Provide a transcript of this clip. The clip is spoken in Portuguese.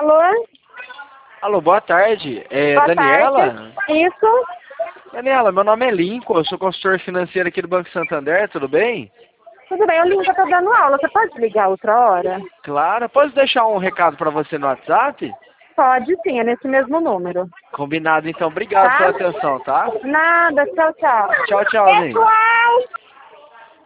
Alô? Alô, boa tarde. É Boa Daniela? tarde. Isso? Daniela, meu nome é Lincoln, eu sou consultor financeiro aqui do Banco Santander, tudo bem? Tudo bem, o link eu tô dando aula. Você pode ligar outra hora? Claro, posso deixar um recado para você no WhatsApp? Pode sim, é nesse mesmo número. Combinado, então. Obrigado Tá? pela atenção, tá? Nada, tchau, tchau. Tchau, tchauzinho.